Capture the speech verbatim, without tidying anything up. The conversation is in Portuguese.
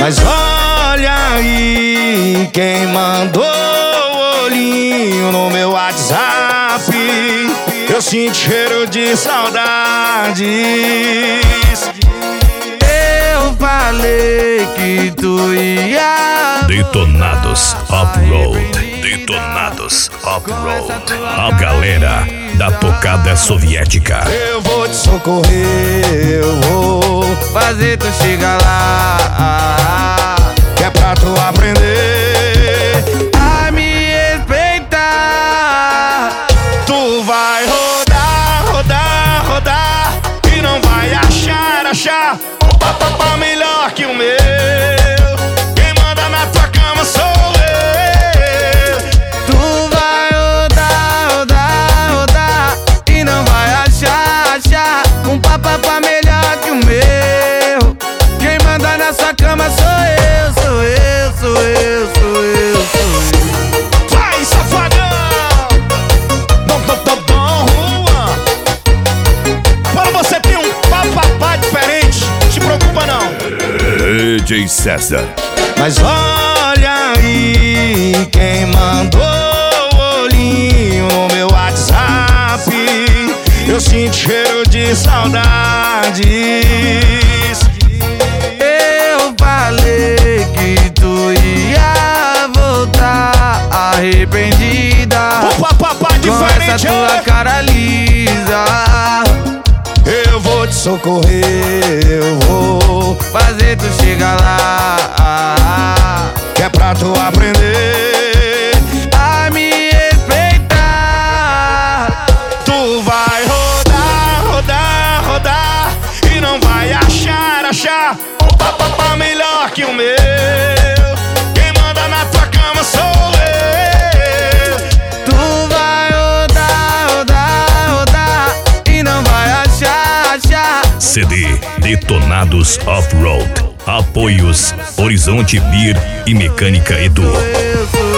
Mas olha aí quem mandou o olhinho no meu WhatsApp. Eu sinto cheiro de saudades. Eu falei que tu ia Detonados Off-Road. Detonados Off-Road. A galera da tocada soviética. Eu vou te socorrer, eu vou fazer tu chegar lá, que é pra tu aprender a me respeitar. Tu vai rodar, rodar, rodar e não vai achar, achar um papapá melhor que o meu. Quem manda na tua cama sou eu. Tu vai rodar, rodar, rodar e não vai achar, achar um papapá melhor que o meu. Quem manda nessa cama sou eu, sou eu, sou eu, sou eu, sou eu. Vai, safadão! Bom, bom, bom, bom, Juan. Para você ter um papapá diferente, se preocupa não. D J César. Mas olha aí quem mandou o olhinho no meu WhatsApp. Eu sinto cheiro de saudades. Eu falei que tu ia voltar arrependida. O papapá diferente, com essa tua cara lisa. Eu vou te socorrer, eu vou fazer tu chegar lá, que é pra tu aprender a me respeitar. Tu vai rodar, rodar, rodar e não vai achar, achar um papapá melhor que o meu. Quem manda na tua cama sou eu. Tu vai rodar, rodar, rodar e não vai achar, achar. C D Detonados Off-Road. Apoios Horizonte Beer e Mecânica Edu. Eu sou